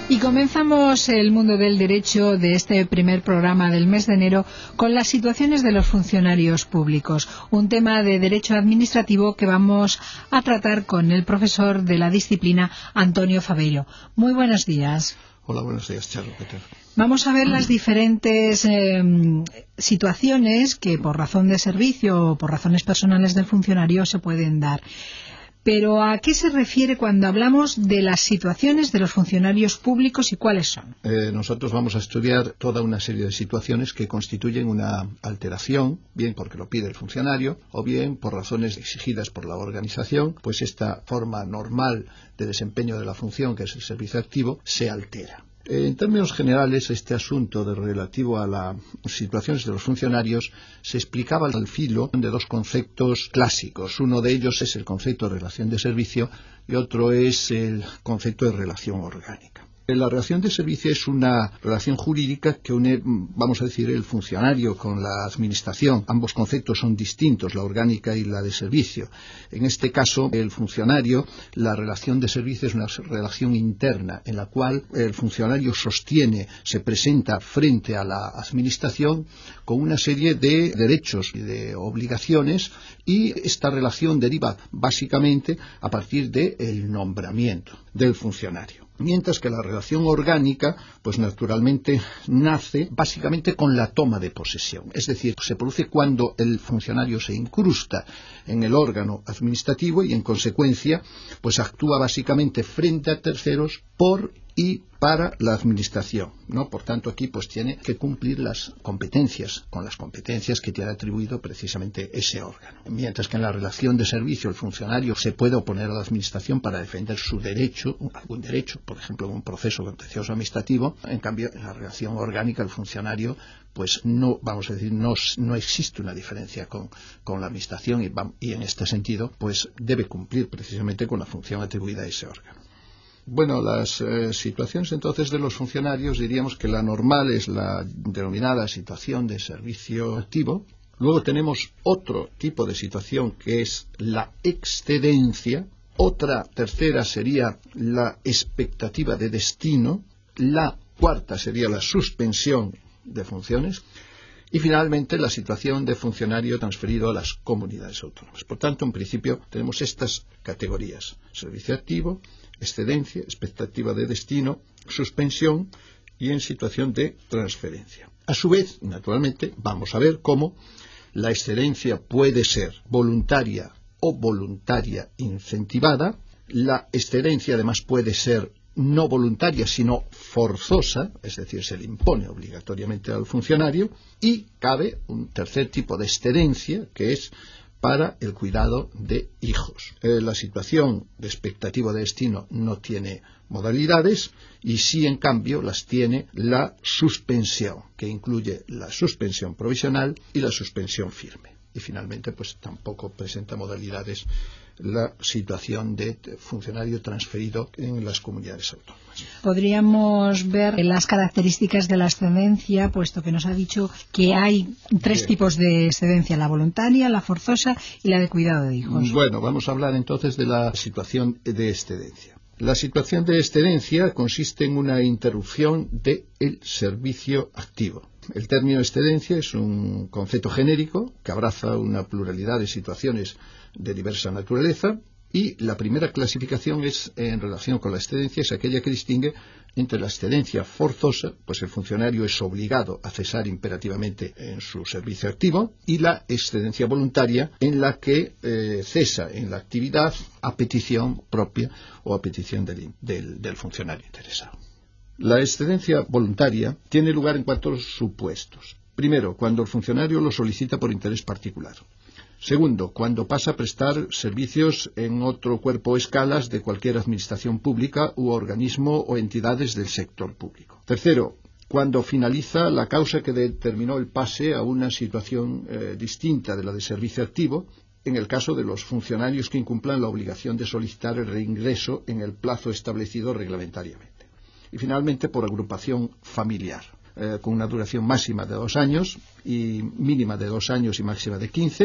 Y comenzamos el mundo del derecho de este primer programa del mes de enero con las situaciones de los funcionarios públicos, un tema de derecho administrativo que vamos a tratar con el profesor de la disciplina, Antonio Faveiro. Muy buenos días. Hola, buenos días, Charo. Peter. Vamos a ver las diferentes situaciones que por razón de servicio o por razones personales del funcionario se pueden dar. Pero ¿a qué se refiere cuando hablamos de las situaciones de los funcionarios públicos y cuáles son? Nosotros vamos a estudiar toda una serie de situaciones que constituyen una alteración, bien porque lo pide el funcionario o bien por razones exigidas por la organización, pues esta forma normal de desempeño de la función, que es el servicio activo, se altera. En términos generales, este asunto relativo a las situaciones de los funcionarios se explicaba al filo de dos conceptos clásicos. Uno de ellos es el concepto de relación de servicio y otro es el concepto de relación orgánica. La relación de servicio es una relación jurídica que une, vamos a decir, el funcionario con la administración. Ambos conceptos son distintos, la orgánica y la de servicio. En este caso, el funcionario, la relación de servicio es una relación interna en la cual el funcionario se presenta frente a la administración con una serie de derechos y de obligaciones, y esta relación deriva básicamente a partir del nombramiento del funcionario. Mientras que la relación orgánica, pues naturalmente nace básicamente con la toma de posesión. Es decir, se produce cuando el funcionario se incrusta en el órgano administrativo y en consecuencia pues actúa básicamente frente a terceros por y para la administración, ¿no? Por tanto, aquí pues tiene que cumplir las competencias, con las competencias que tiene atribuido precisamente ese órgano. Mientras que en la relación de servicio el funcionario se puede oponer a la administración para defender su derecho, algún derecho, por ejemplo, en un proceso contencioso administrativo. En cambio, en la relación orgánica el funcionario pues no, vamos a decir, no existe una diferencia con la administración y en este sentido pues debe cumplir precisamente con la función atribuida a ese órgano. Bueno, las situaciones entonces de los funcionarios, diríamos que la normal es la denominada situación de servicio activo. Luego tenemos otro tipo de situación que es la excedencia. Otra tercera sería la expectativa de destino. La cuarta sería la suspensión de funciones. Y finalmente la situación de funcionario transferido a las comunidades autónomas. Por tanto, en principio tenemos estas categorías: servicio activo, excedencia, expectativa de destino, suspensión y en situación de transferencia. A su vez, naturalmente, vamos a ver cómo la excedencia puede ser voluntaria o voluntaria incentivada. La excedencia además puede ser no voluntaria, sino forzosa, es decir, se le impone obligatoriamente al funcionario, y cabe un tercer tipo de excedencia, que es para el cuidado de hijos. La situación de expectativa de destino no tiene modalidades y sí, en cambio, las tiene la suspensión, que incluye la suspensión provisional y la suspensión firme. Y finalmente, pues tampoco presenta modalidades la situación de funcionario transferido en las comunidades autónomas. Podríamos ver las características de la excedencia, puesto que nos ha dicho que hay tres tipos de excedencia: la voluntaria, la forzosa y la de cuidado de hijos. Bueno, vamos a hablar entonces de la situación de excedencia. La situación de excedencia consiste en una interrupción del servicio activo. El término excedencia es un concepto genérico que abraza una pluralidad de situaciones de diversa naturaleza, y la primera clasificación es en relación con la excedencia, es aquella que distingue entre la excedencia forzosa, pues el funcionario es obligado a cesar imperativamente en su servicio activo, y la excedencia voluntaria, en la que cesa en la actividad a petición propia o a petición del funcionario interesado. La excedencia voluntaria tiene lugar en cuatro supuestos. Primero, cuando el funcionario lo solicita por interés particular. Segundo, cuando pasa a prestar servicios en otro cuerpo o escalas de cualquier administración pública u organismo o entidades del sector público. Tercero, cuando finaliza la causa que determinó el pase a una situación distinta de la de servicio activo, en el caso de los funcionarios que incumplan la obligación de solicitar el reingreso en el plazo establecido reglamentariamente. Y finalmente, por agrupación familiar, con una duración máxima de 2 años y mínima de 2 años y máxima de 15,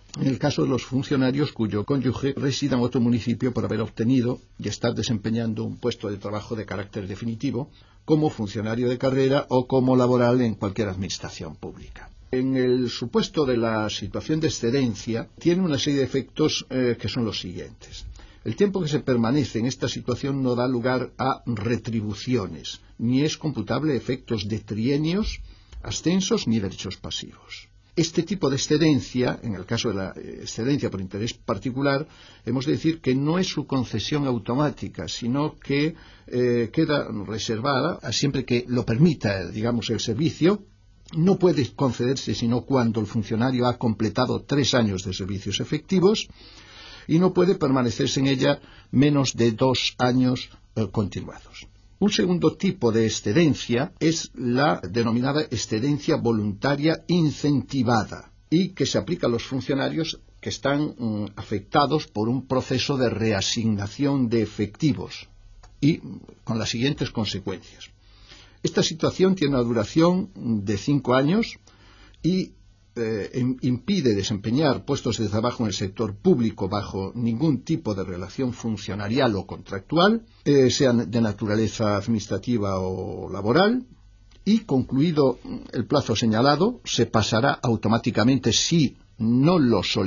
en el caso de los funcionarios cuyo cónyuge resida en otro municipio por haber obtenido y estar desempeñando un puesto de trabajo de carácter definitivo como funcionario de carrera o como laboral en cualquier administración pública. En el supuesto de la situación de excedencia, tiene una serie de efectos que son los siguientes. El tiempo que se permanece en esta situación no da lugar a retribuciones, ni es computable efectos de trienios, ascensos ni derechos pasivos. Este tipo de excedencia, en el caso de la excedencia por interés particular, hemos de decir que no es su concesión automática, sino que queda reservada a siempre que lo permita, digamos, el servicio. No puede concederse sino cuando el funcionario ha completado 3 años de servicios efectivos y no puede permanecerse en ella menos de 2 años continuados. Un segundo tipo de excedencia es la denominada excedencia voluntaria incentivada y que se aplica a los funcionarios que están afectados por un proceso de reasignación de efectivos y con las siguientes consecuencias. Esta situación tiene una duración de 5 años y impide desempeñar puestos de trabajo en el sector público bajo ningún tipo de relación funcionarial o contractual, sean de naturaleza administrativa o laboral, y concluido el plazo señalado, se pasará automáticamente si no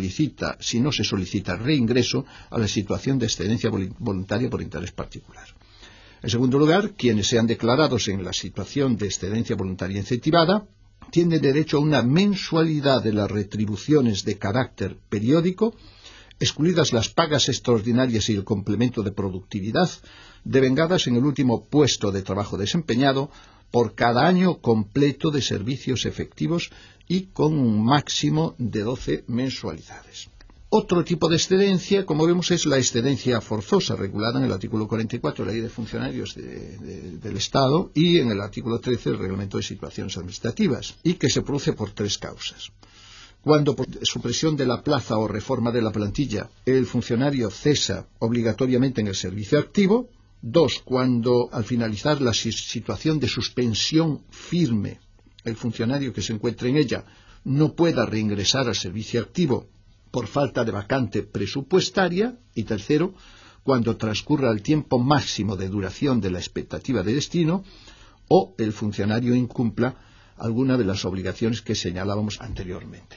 se solicita reingreso a la situación de excedencia voluntaria por interés particular. En segundo lugar, quienes sean declarados en la situación de excedencia voluntaria incentivada tienen derecho a una mensualidad de las retribuciones de carácter periódico, excluidas las pagas extraordinarias y el complemento de productividad, devengadas en el último puesto de trabajo desempeñado por cada año completo de servicios efectivos y con un máximo de 12 mensualidades. Otro tipo de excedencia, como vemos, es la excedencia forzosa, regulada en el artículo 44 de la Ley de Funcionarios del Estado y en el artículo 13 del Reglamento de Situaciones Administrativas, y que se produce por 3 causas. Cuando por supresión de la plaza o reforma de la plantilla el funcionario cesa obligatoriamente en el servicio activo. 2. Cuando al finalizar la situación de suspensión firme el funcionario que se encuentre en ella no pueda reingresar al servicio activo por falta de vacante presupuestaria. Y 3, cuando transcurra el tiempo máximo de duración de la expectativa de destino o el funcionario incumpla alguna de las obligaciones que señalábamos anteriormente.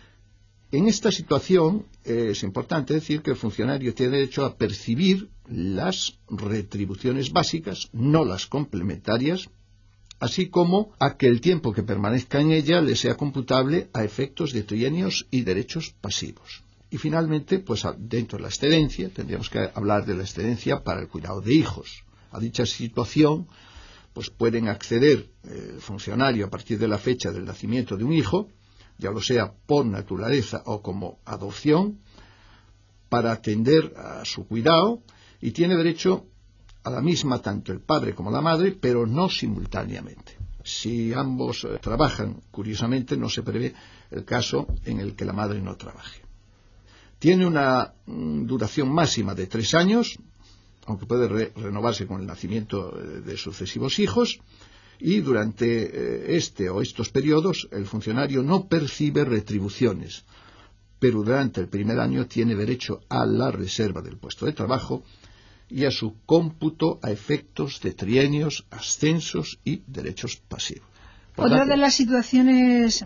En esta situación es importante decir que el funcionario tiene derecho a percibir las retribuciones básicas, no las complementarias, así como a que el tiempo que permanezca en ella le sea computable a efectos de trienios y derechos pasivos. Y finalmente, pues dentro de la excedencia, tendríamos que hablar de la excedencia para el cuidado de hijos. A dicha situación, pues pueden acceder el funcionario a partir de la fecha del nacimiento de un hijo, ya lo sea por naturaleza o como adopción, para atender a su cuidado, y tiene derecho a la misma tanto el padre como la madre, pero no simultáneamente. Si ambos trabajan, curiosamente no se prevé el caso en el que la madre no trabaje. Tiene una duración máxima de 3 años, aunque puede renovarse con el nacimiento de sucesivos hijos, y durante estos periodos el funcionario no percibe retribuciones, pero durante el primer año tiene derecho a la reserva del puesto de trabajo y a su cómputo a efectos de trienios, ascensos y derechos pasivos. Otra de las situaciones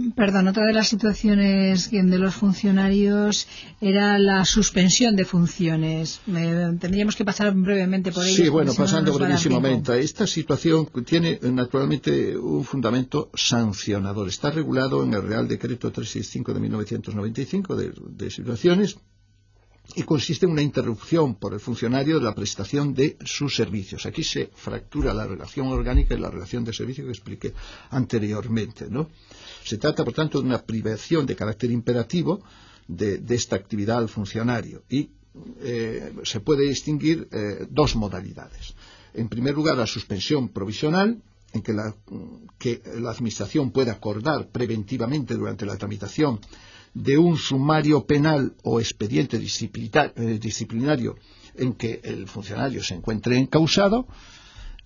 de los funcionarios era la suspensión de funciones. Tendríamos que pasar brevemente por ello. Sí, bueno, pasando brevísimamente. Esta situación tiene naturalmente un fundamento sancionador. Está regulado en el Real Decreto 365 de 1995 de situaciones, y consiste en una interrupción por el funcionario de la prestación de sus servicios. Aquí se fractura la relación orgánica y la relación de servicio que expliqué anteriormente, ¿no? Se trata, por tanto, de una privación de carácter imperativo de esta actividad al funcionario, y se puede distinguir 2 modalidades. En primer lugar, la suspensión provisional, en que la Administración puede acordar preventivamente durante la tramitación de un sumario penal o expediente disciplinario en que el funcionario se encuentre encausado,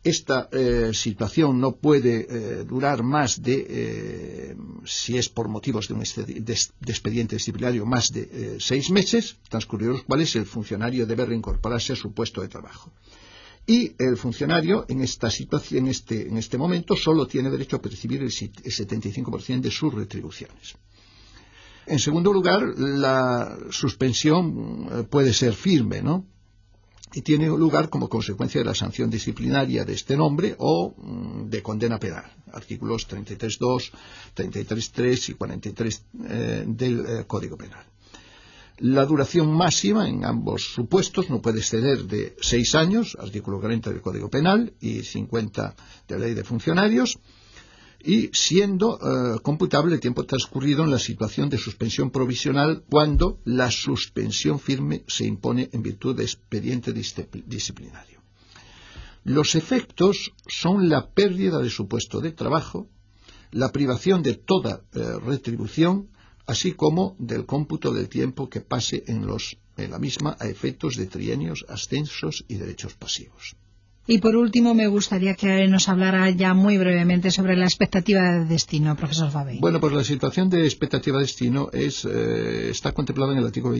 Esta situación no puede durar más de, si es por motivos de un expediente disciplinario, más de 6 meses, transcurridos los cuales el funcionario debe reincorporarse a su puesto de trabajo. Y el funcionario en esta situación, en este momento, solo tiene derecho a percibir el 75% de sus retribuciones. En segundo lugar, la suspensión puede ser firme, ¿no? Y tiene lugar como consecuencia de la sanción disciplinaria de este nombre o de condena penal. Artículos 33.2, 33.3 y 43 del Código Penal. La duración máxima en ambos supuestos no puede exceder de 6 años, artículo 40 del Código Penal y 50 de la Ley de Funcionarios, y siendo computable el tiempo transcurrido en la situación de suspensión provisional cuando la suspensión firme se impone en virtud de expediente disciplinario. Los efectos son la pérdida de su puesto de trabajo, la privación de toda retribución, así como del cómputo del tiempo que pase en la misma a efectos de trienios, ascensos y derechos pasivos. Y por último, me gustaría que nos hablara ya muy brevemente sobre la expectativa de destino, profesor Faveiro. Bueno, pues la situación de expectativa de destino está contemplada en el artículo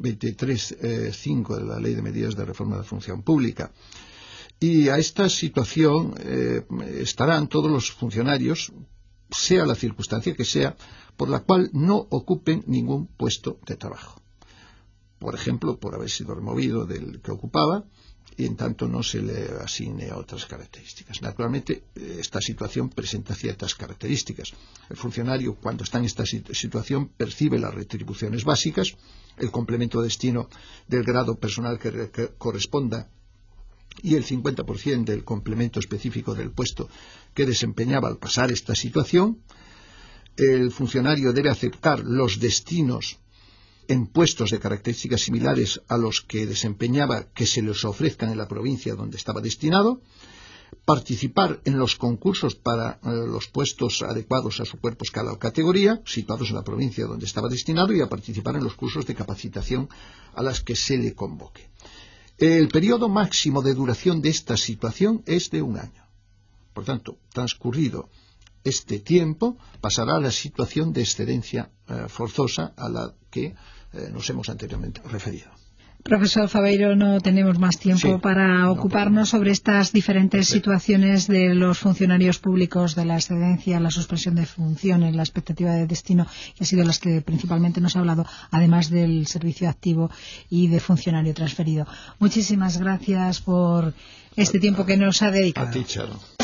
23.5 de la Ley de Medidas de Reforma de la Función Pública. Y a esta situación estarán todos los funcionarios, sea la circunstancia que sea, por la cual no ocupen ningún puesto de trabajo. Por ejemplo, por haber sido removido del que ocupaba, y en tanto no se le asigne a otras características. Naturalmente, esta situación presenta ciertas características. El funcionario, cuando está en esta situación, percibe las retribuciones básicas, el complemento de destino del grado personal que corresponda y el 50% del complemento específico del puesto que desempeñaba al pasar esta situación. El funcionario debe aceptar los destinos en puestos de características similares a los que desempeñaba que se les ofrezcan en la provincia donde estaba destinado, participar en los concursos para los puestos adecuados a su cuerpo, escala o categoría, situados en la provincia donde estaba destinado, y a participar en los cursos de capacitación a las que se le convoque. El periodo máximo de duración de esta situación es de 1 año. Por tanto, transcurrido este tiempo, pasará a la situación de excedencia forzosa a la que nos hemos anteriormente referido. Profesor Faveiro, no tenemos más tiempo para ocuparnos sobre estas diferentes situaciones de los funcionarios públicos, de la excedencia, la suspensión de funciones, la expectativa de destino, que han sido las que principalmente nos ha hablado, además del servicio activo y de funcionario transferido. Muchísimas gracias por este tiempo que nos ha dedicado. A ti, Charo.